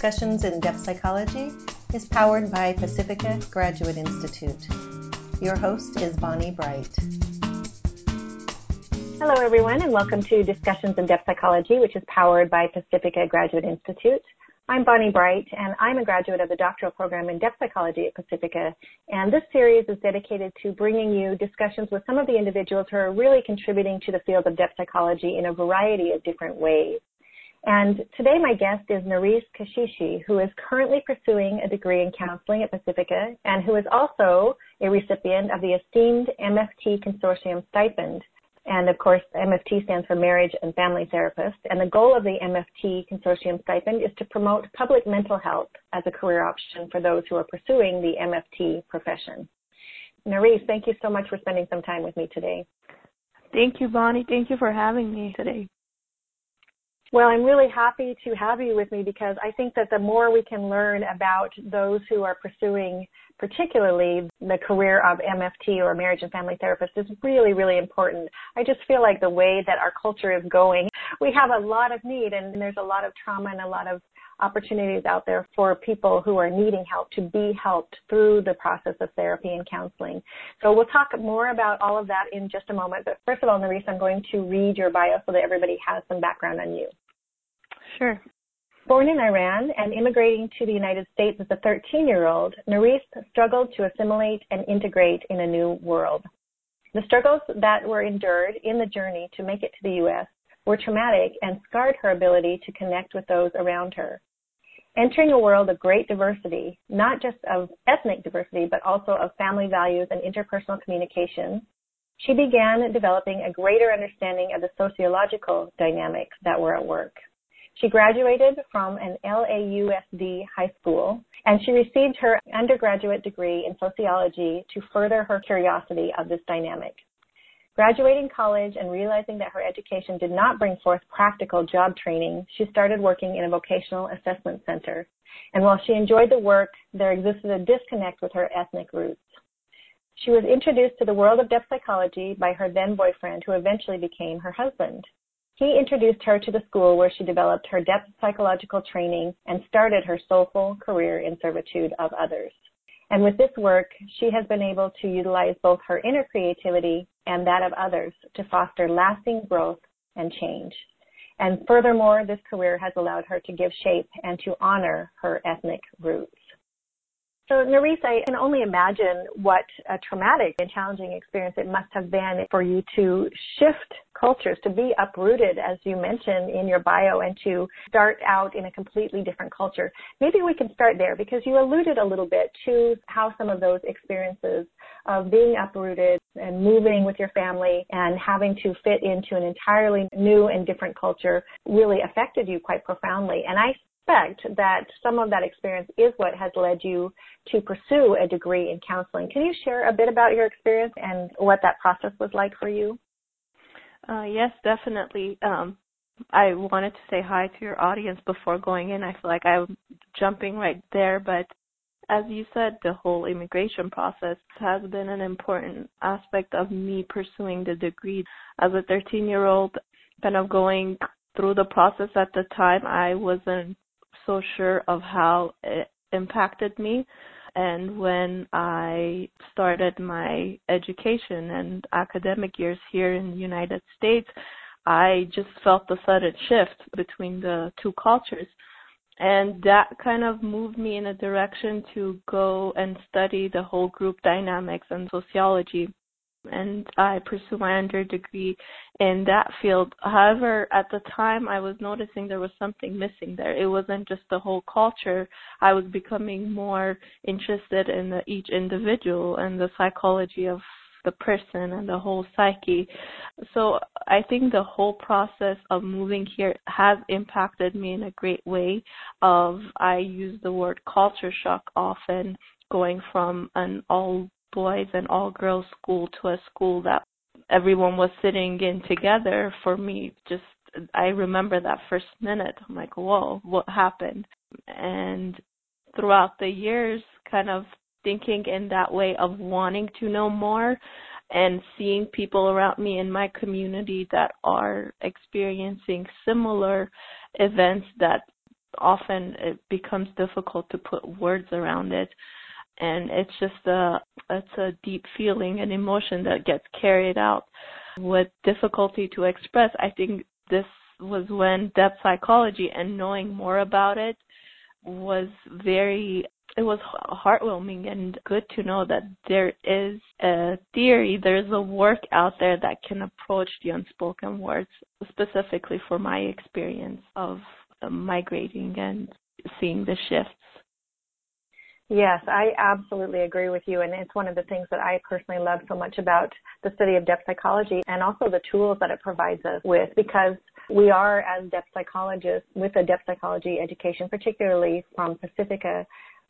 Discussions in Depth Psychology is powered by Pacifica Graduate Institute. Your host is Bonnie Bright. Hello, everyone, and welcome to Discussions in Depth Psychology, which is powered by Pacifica Graduate Institute. I'm Bonnie Bright, and I'm a graduate of the doctoral program in Depth Psychology at Pacifica, and this series is dedicated to bringing you discussions with some of the individuals who are really contributing to the field of depth psychology in a variety of different ways. And today my guest is Nerys Kashishi, who is currently pursuing a degree in counseling at Pacifica and who is also a recipient of the esteemed MFT Consortium stipend. And of course, MFT stands for Marriage and Family Therapist. And the goal of the MFT Consortium stipend is to promote public mental health as a career option for those who are pursuing the MFT profession. Nerys, thank you so much for spending some time with me today. Thank you, Bonnie. Thank you for having me today. Well, I'm really happy to have you with me because I think that the more we can learn about those who are pursuing particularly the career of MFT or Marriage and Family Therapist is really, really important. I just feel like the way that our culture is going, we have a lot of need and there's a lot of trauma and a lot of opportunities out there for people who are needing help to be helped through the process of therapy and counseling. So we'll talk more about all of that in just a moment. But first of all, Nerys, I'm going to read your bio so that everybody has some background on you. Sure. Born in Iran and immigrating to the United States as a 13-year-old, Nerys struggled to assimilate and integrate in a new world. The struggles that were endured in the journey to make it to the U.S. were traumatic and scarred her ability to connect with those around her. Entering a world of great diversity, not just of ethnic diversity, but also of family values and interpersonal communication, she began developing a greater understanding of the sociological dynamics that were at work. She graduated from an LAUSD high school, and she received her undergraduate degree in sociology to further her curiosity of this dynamic. Graduating college and realizing that her education did not bring forth practical job training, she started working in a vocational assessment center. And while she enjoyed the work, there existed a disconnect with her ethnic roots. She was introduced to the world of depth psychology by her then boyfriend, who eventually became her husband. He introduced her to the school where she developed her depth psychological training and started her soulful career in servitude of others. And with this work, she has been able to utilize both her inner creativity and that of others to foster lasting growth and change. And furthermore, this career has allowed her to give shape and to honor her ethnic roots. So, Nerys, I can only imagine what a traumatic and challenging experience it must have been for you to shift cultures, to be uprooted, as you mentioned in your bio, and to start out in a completely different culture. Maybe we can start there because you alluded a little bit to how some of those experiences of being uprooted and moving with your family and having to fit into an entirely new and different culture really affected you quite profoundly. And I suspect that some of that experience is what has led you to pursue a degree in counseling. Can you share a bit about your experience and what that process was like for you? Yes, definitely. I wanted to say hi to your audience before going in. I feel like I'm jumping right there, but as you said, the whole immigration process has been an important aspect of me pursuing the degree. As a 13-year-old, kind of going through the process at the time, I wasn't so sure of how it impacted me. And when I started my education and academic years here in the United States, I just felt the sudden shift between the two cultures. And that kind of moved me in a direction to go and study the whole group dynamics and sociology. And I pursued my undergrad degree in that field. However, at the time, I was noticing there was something missing there. It wasn't just the whole culture. I was becoming more interested in each individual and the psychology of the person and the whole psyche. So I think the whole process of moving here has impacted me in a great way. I use the word culture shock often, going from an all boys and all girls school to a school that everyone was sitting in together. For me, I remember that first minute. I'm like, whoa, what happened? And throughout the years, kind of thinking in that way of wanting to know more and seeing people around me in my community that are experiencing similar events that often it becomes difficult to put words around it. And it's a deep feeling and emotion that gets carried out with difficulty to express. I think this was when depth psychology and knowing more about it was it was heartwarming and good to know that there is a theory, there's a work out there that can approach the unspoken words, specifically for my experience of migrating and seeing the shifts. Yes, I absolutely agree with you, and it's one of the things that I personally love so much about the study of depth psychology and also the tools that it provides us with, because we are, as depth psychologists, with a depth psychology education, particularly from Pacifica,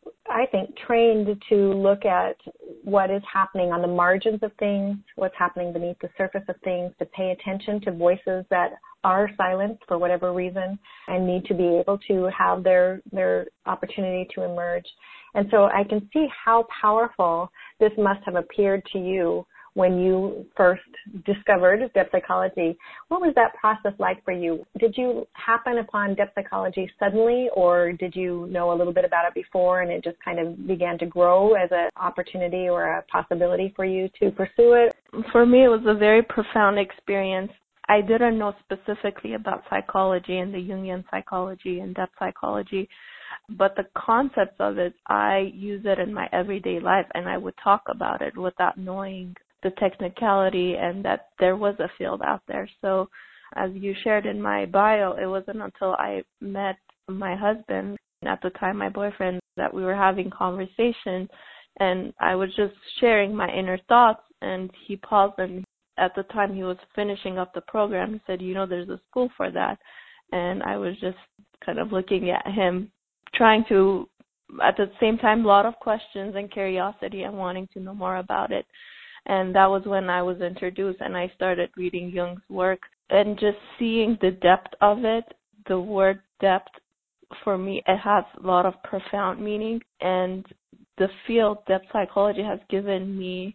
I think trained to look at what is happening on the margins of things, what's happening beneath the surface of things, to pay attention to voices that are silenced for whatever reason and need to be able to have their opportunity to emerge. And so I can see how powerful this must have appeared to you when you first discovered depth psychology. What was that process like for you? Did you happen upon depth psychology suddenly, or did you know a little bit about it before and it just kind of began to grow as an opportunity or a possibility for you to pursue it? For me, it was a very profound experience. I didn't know specifically about psychology and the Jungian psychology and depth psychology, but the concepts of it, I use it in my everyday life, and I would talk about it without knowing the technicality and that there was a field out there. So as you shared in my bio, it wasn't until I met my husband, at the time my boyfriend, that we were having conversation, and I was just sharing my inner thoughts, and he paused, and at the time he was finishing up the program. He said, there's a school for that. And I was just kind of looking at him, trying to, at the same time, a lot of questions and curiosity and wanting to know more about it. And that was when I was introduced, and I started reading Jung's work and just seeing the depth of it. The word depth, for me, it has a lot of profound meaning, and the field depth psychology has given me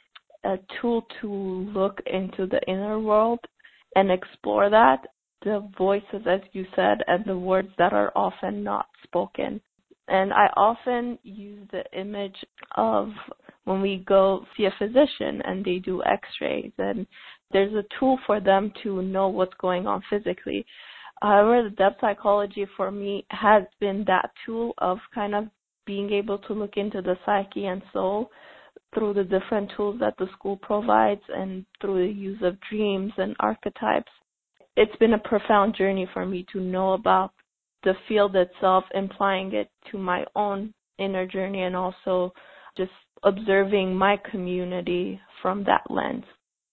a tool to look into the inner world and explore that, the voices, as you said, and the words that are often not spoken. And I often use the image of when we go see a physician and they do x-rays, and there's a tool for them to know what's going on physically. However, the depth psychology for me has been that tool of kind of being able to look into the psyche and soul through the different tools that the school provides and through the use of dreams and archetypes. It's been a profound journey for me to know about the field itself, applying it to my own inner journey, and also just observing my community from that lens.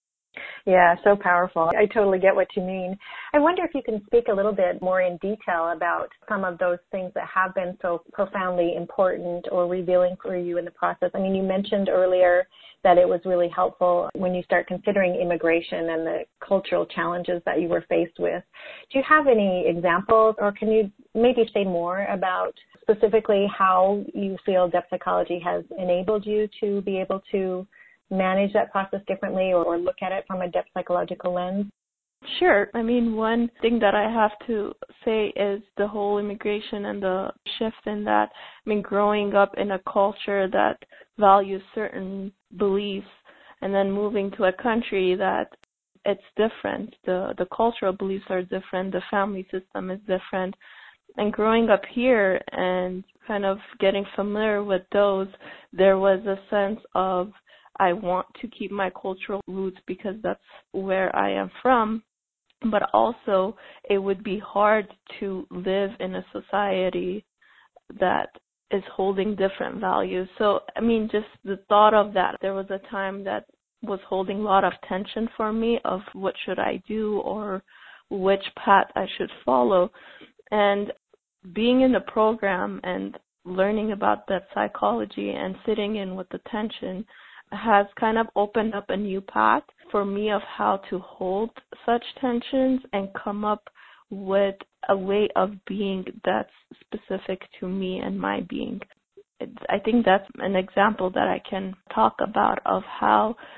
Yeah, so powerful. I totally get what you mean. I wonder if you can speak a little bit more in detail about some of those things that have been so profoundly important or revealing for you in the process. I mean, you mentioned earlier that it was really helpful when you start considering immigration and the cultural challenges that you were faced with. Do you have any examples, or can you maybe say more about specifically how you feel depth psychology has enabled you to be able to manage that process differently or look at it from a depth psychological lens? Sure. I mean, one thing that I have to say is the whole immigration and the shift in that. I mean, growing up in a culture that values certain beliefs and then moving to a country that it's different. The cultural beliefs are different. The family system is different. And growing up here and kind of getting familiar with those, there was a sense of I want to keep my cultural roots because that's where I am from, but also it would be hard to live in a society that is holding different values. So, I mean, just the thought of that, there was a time that was holding a lot of tension for me of what should I do or which path I should follow. And being in the program and learning about that psychology and sitting in with the tension has kind of opened up a new path for me of how to hold such tensions and come up with a way of being that's specific to me and my being. I think that's an example that I can talk about of how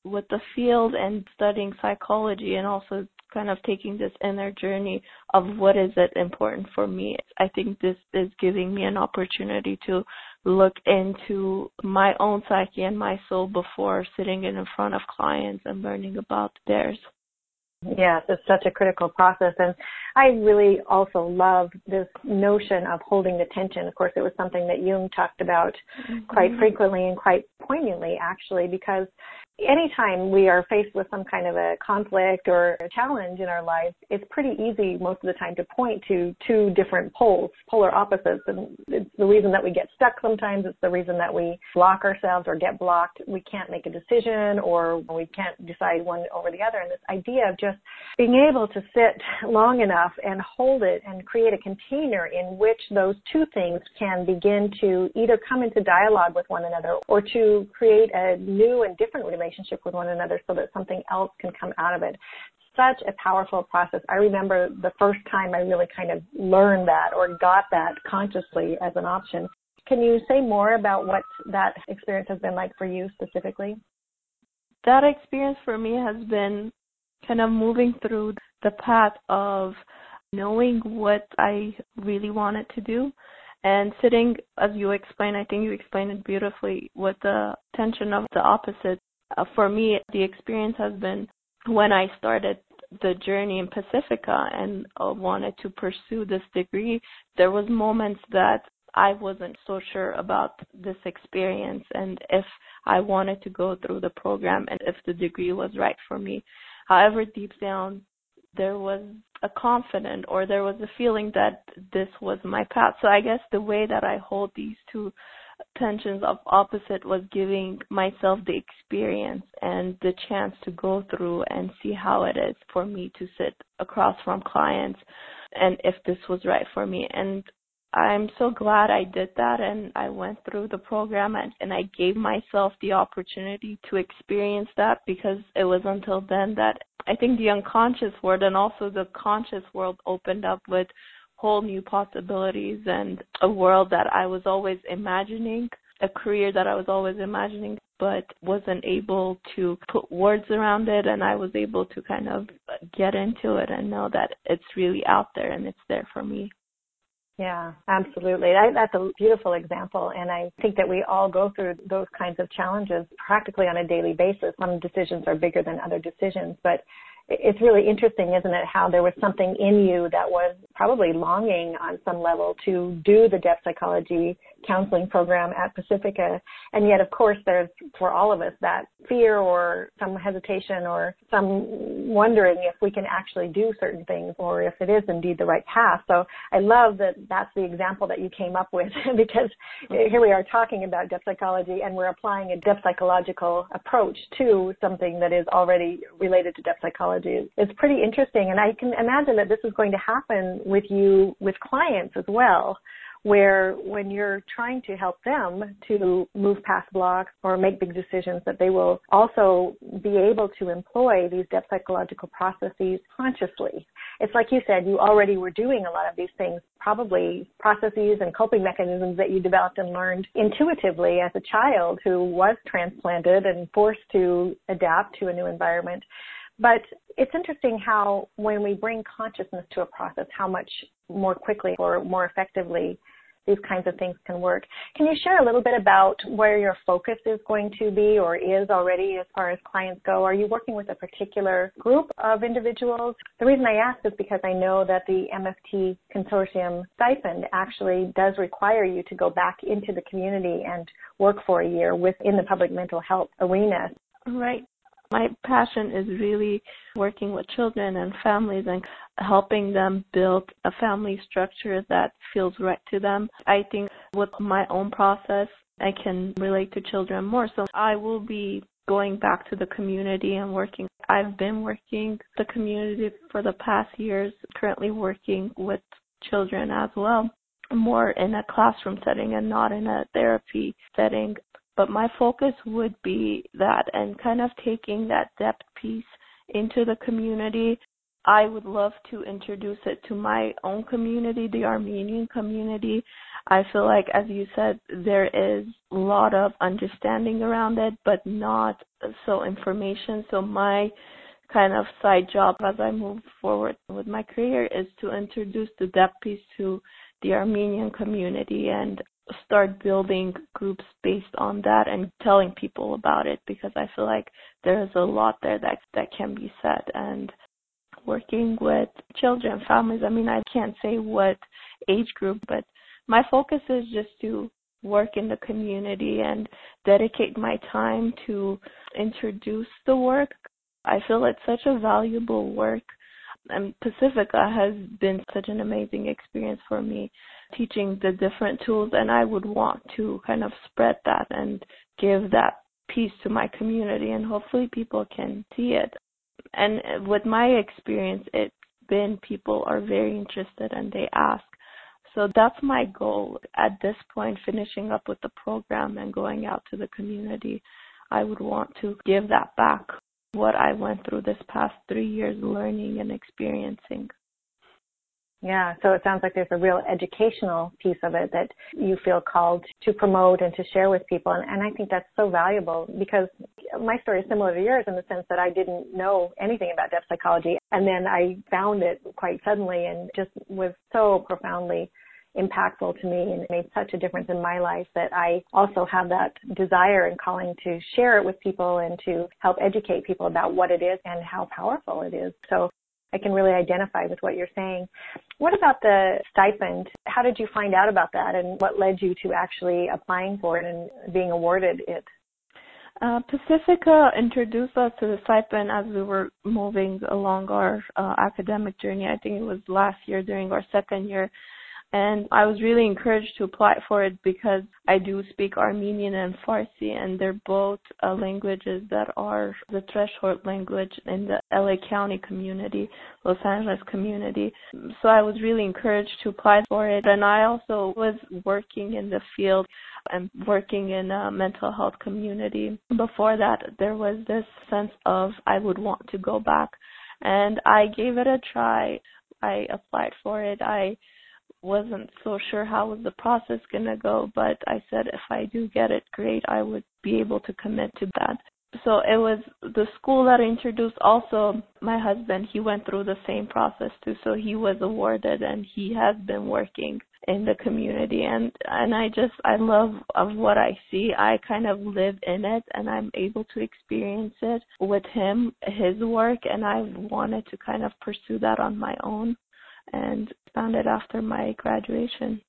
with the field and studying psychology and also kind of taking this inner journey of what is it important for me, I think this is giving me an opportunity to look into my own psyche and my soul before sitting in front of clients and learning about theirs. Yes, it's such a critical process. And I really also love this notion of holding the tension. Of course, it was something that Jung talked about quite frequently and quite poignantly, actually, because anytime we are faced with some kind of a conflict or a challenge in our lives, it's pretty easy most of the time to point to two different poles, polar opposites. And it's the reason that we get stuck sometimes. It's the reason that we block ourselves or get blocked. We can't make a decision or we can't decide one over the other. And this idea of just being able to sit long enough and hold it and create a container in which those two things can begin to either come into dialogue with one another or to create a new and different relationship with one another so that something else can come out of it. Such a powerful process. I remember the first time I really kind of learned that or got that consciously as an option. Can you say more about what that experience has been like for you specifically? That experience for me has been kind of moving through the path of knowing what I really wanted to do and sitting, as you explained, I think you explained it beautifully, with the tension of the opposite. For me, the experience has been when I started the journey in Pacifica and wanted to pursue this degree, there was moments that I wasn't so sure about this experience and if I wanted to go through the program and if the degree was right for me. However, deep down, there was a confidence or there was a feeling that this was my path. So I guess the way that I hold these two tensions of opposite was giving myself the experience and the chance to go through and see how it is for me to sit across from clients and if this was right for me. And I'm so glad I did that and I went through the program and I gave myself the opportunity to experience that, because it was until then that I think the unconscious world and also the conscious world opened up with whole new possibilities and a world that I was always imagining, a career that I was always imagining, but wasn't able to put words around it. And I was able to kind of get into it and know that it's really out there and it's there for me. Yeah, absolutely. That's a beautiful example. And I think that we all go through those kinds of challenges practically on a daily basis. Some decisions are bigger than other decisions, but it's really interesting, isn't it, how there was something in you that was probably longing on some level to do the depth psychology counseling program at Pacifica. And yet, of course, there's, for all of us, that fear or some hesitation or some wondering if we can actually do certain things or if it is indeed the right path. So I love that that's the example that you came up with, because here we are talking about depth psychology and we're applying a depth psychological approach to something that is already related to depth psychology. It's pretty interesting, and I can imagine that this is going to happen with you, with clients as well, where when you're trying to help them to move past blocks or make big decisions, that they will also be able to employ these depth psychological processes consciously. It's like you said, you already were doing a lot of these things, probably processes and coping mechanisms that you developed and learned intuitively as a child who was transplanted and forced to adapt to a new environment. But it's interesting how when we bring consciousness to a process, how much more quickly or more effectively these kinds of things can work. Can you share a little bit about where your focus is going to be or is already as far as clients go? Are you working with a particular group of individuals? The reason I ask is because I know that the MFT Consortium stipend actually does require you to go back into the community and work for a year within the public mental health arena. Right. My passion is really working with children and families and helping them build a family structure that feels right to them. I think with my own process, I can relate to children more. So I will be going back to the community and working. I've been working the community for the past years, currently working with children as well, more in a classroom setting and not in a therapy setting. But my focus would be that and kind of taking that depth piece into the community. I would love to introduce it to my own community, the Armenian community. I feel like, as you said, there is a lot of understanding around it, but not so information. So my kind of side job as I move forward with my career is to introduce the DEP piece to the Armenian community and start building groups based on that and telling people about it, because I feel like there's a lot there that can be said. And working with children, families, I mean, I can't say what age group, but my focus is just to work in the community and dedicate my time to introduce the work. I feel it's such a valuable work, and Pacifica has been such an amazing experience for me, teaching the different tools, and I would want to kind of spread that and give that piece to my community, and hopefully people can see it. And with my experience, it's been people are very interested and they ask. So that's my goal at this point, finishing up with the program and going out to the community. I would want to give that back, what I went through this past 3 years learning and experiencing. Yeah, so it sounds like there's a real educational piece of it that you feel called to promote and to share with people. And I think that's so valuable, because my story is similar to yours in the sense that I didn't know anything about depth psychology. And then I found it quite suddenly and just was so profoundly impactful to me and made such a difference in my life that I also have that desire and calling to share it with people and to help educate people about what it is and how powerful it is. So I can really identify with what you're saying. What about the stipend? How did you find out about that, and what led you to actually applying for it and being awarded it? Pacifica introduced us to the stipend as we were moving along our academic journey. I think it was last year during our second year. And I was really encouraged to apply for it because I do speak Armenian and Farsi, and they're both languages that are the threshold language in the LA County community, Los Angeles community. So I was really encouraged to apply for it. And I also was working in the field and working in a mental health community. Before that, there was this sense of I would want to go back. And I gave it a try. I applied for it. I wasn't so sure how was the process going to go, but I said if I do get it, great, I would be able to commit to that. So it was the school that introduced. Also, my husband, he went through the same process too, so he was awarded and he has been working in the community. And I love of what I see. I kind of live in it and I'm able to experience it with him, his work, and I wanted to kind of pursue that on my own and found it after my graduation.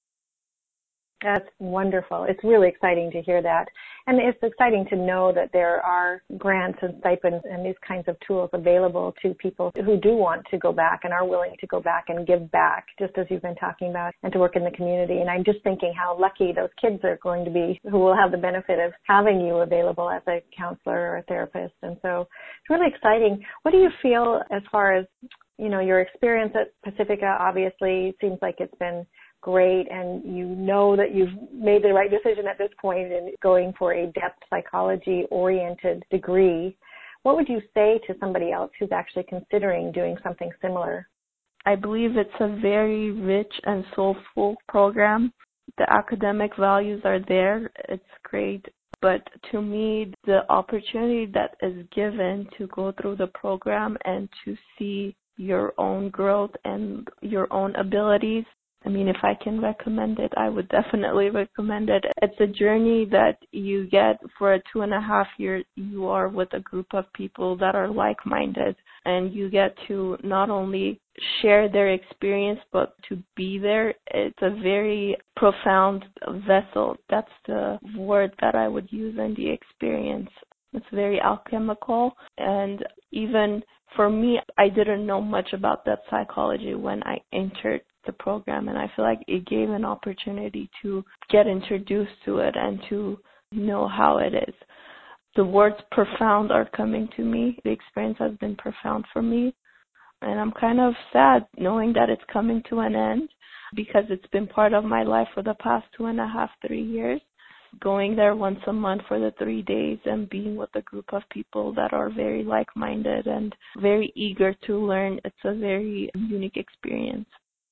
That's wonderful. It's really exciting to hear that. And it's exciting to know that there are grants and stipends and these kinds of tools available to people who do want to go back and are willing to go back and give back, just as you've been talking about, and to work in the community. And I'm just thinking how lucky those kids are going to be who will have the benefit of having you available as a counselor or a therapist. And so it's really exciting. What do you feel as far as, your experience at Pacifica? Obviously seems like it's been great, and you know that you've made the right decision at this point in going for a depth psychology-oriented degree. What would you say to somebody else who's actually considering doing something similar? I believe it's a very rich and soulful program. The academic values are there. It's great. But to me, the opportunity that is given to go through the program and to see your own growth and your own abilities, I mean, if I can recommend it, I would definitely recommend it. It's a journey that you get for a 2.5 years. You are with a group of people that are like-minded, and you get to not only share their experience, but to be there. It's a very profound vessel. That's the word that I would use in the experience. It's very alchemical, and even for me, I didn't know much about that psychology when I entered the program, and I feel like it gave an opportunity to get introduced to it and to know how it is. The words profound are coming to me. The experience has been profound for me, and I'm kind of sad knowing that it's coming to an end because it's been part of my life for the past 2.5, 3 years. going there once a month for the 3 days and being with a group of people that are very like-minded and very eager to learn. It's a very unique experience.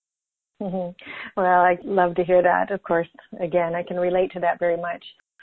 Mm-hmm. Well, I love to hear that. Of course, again, I can relate to that very much.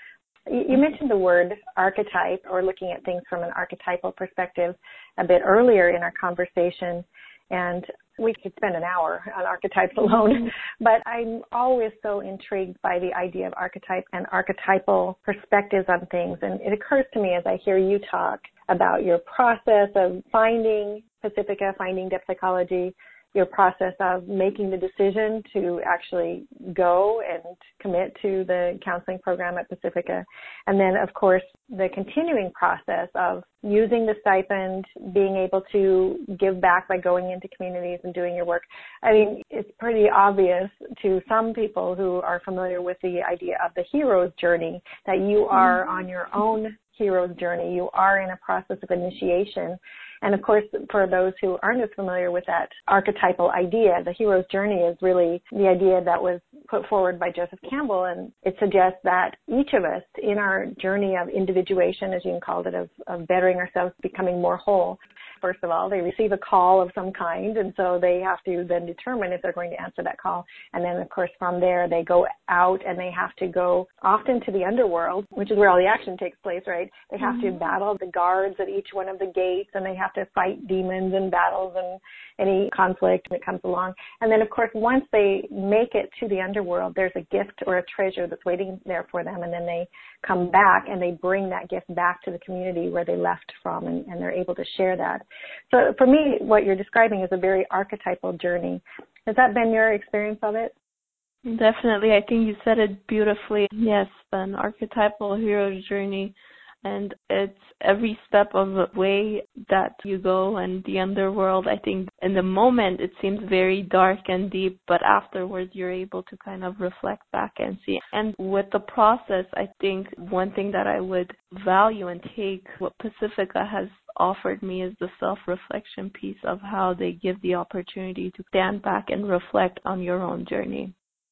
You mentioned the word archetype, or looking at things from an archetypal perspective, a bit earlier in our conversation, and we could spend an hour on archetypes alone, but I'm always so intrigued by the idea of archetype and archetypal perspectives on things, and it occurs to me as I hear you talk about your process of finding Pacifica, finding depth psychology, your process of making the decision to actually go and commit to the counseling program at Pacifica. And then, of course, the continuing process of using the stipend, being able to give back by going into communities and doing your work. I mean, it's pretty obvious to some people who are familiar with the idea of the hero's journey that you are on your own hero's journey. You are in a process of initiation. And of course, for those who aren't as familiar with that archetypal idea, the hero's journey is really the idea that was put forward by Joseph Campbell. And it suggests that each of us in our journey of individuation, as you can call it, of bettering ourselves, becoming more whole, first of all, they receive a call of some kind. And so they have to then determine if they're going to answer that call. And then, of course, from there, they go out and they have to go often to the underworld, which is where all the action takes place, right? They have to battle the guards at each one of the gates, and they have to fight demons and battles and any conflict that comes along. And then, of course, once they make it to the underworld, there's a gift or a treasure that's waiting there for them, and then they come back and they bring that gift back to the community where they left from, and they're able to share that. So for me, what you're describing is a very archetypal journey. Has that been your experience of it? Definitely. I think you said it beautifully. Yes, an archetypal hero's journey. And it's every step of the way that you go, and the underworld, I think in the moment it seems very dark and deep, but afterwards you're able to kind of reflect back and see. And with the process, I think one thing that I would value and take what Pacifica has offered me is the self-reflection piece of how they give the opportunity to stand back and reflect on your own journey.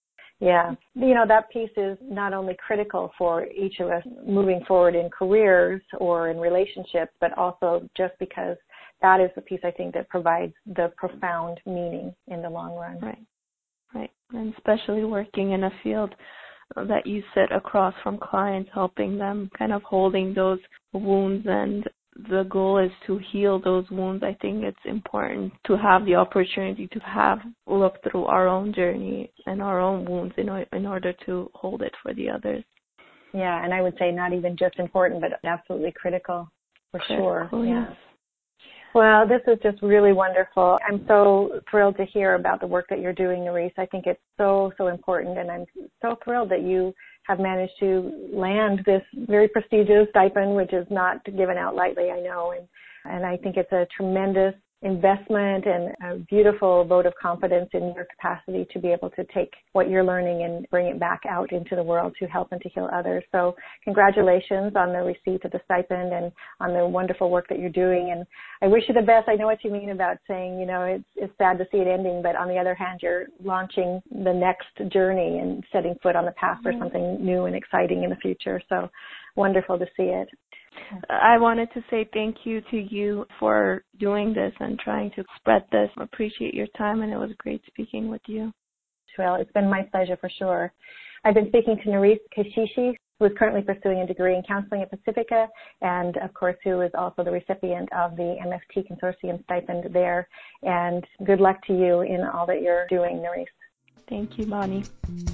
Yeah. You know, that piece is not only critical for each of us moving forward in careers or in relationships, but also just because that is the piece, I think, that provides the profound meaning in the long run. Right. And especially working in a field that you sit across from clients, helping them, kind of holding those wounds, and the goal is to heal those wounds. I think it's important to have the opportunity to look through our own journey and our own wounds in order to hold it for the others. Yeah, and I would say not even just important, but absolutely critical, for sure. Yes. Well, this is just really wonderful. I'm so thrilled to hear about the work that you're doing, Nerisse. I think it's so, so important, and I'm so thrilled that you have managed to land this very prestigious stipend, which is not given out lightly, I know, and I think it's a tremendous investment and a beautiful vote of confidence in your capacity to be able to take what you're learning and bring it back out into the world to help and to heal others. So congratulations on the receipt of the stipend and on the wonderful work that you're doing. And I wish you the best. I know what you mean about saying, you know, it's sad to see it ending, but on the other hand, you're launching the next journey and setting foot on the path for something new and exciting in the future. So wonderful to see it. I wanted to say thank you to you for doing this and trying to spread this. I appreciate your time, and it was great speaking with you. Well, it's been my pleasure for sure. I've been speaking to Nerisse Kashishi, who is currently pursuing a degree in counseling at Pacifica, and of course who is also the recipient of the MFT Consortium stipend there. And good luck to you in all that you're doing, Nerisse. Thank you, Bonnie.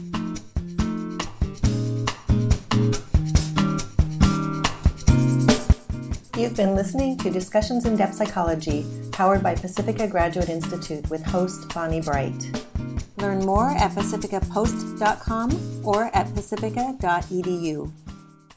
You've been listening to Discussions in Depth Psychology, powered by Pacifica Graduate Institute with host Bonnie Bright. Learn more at pacificapost.com or at pacifica.edu.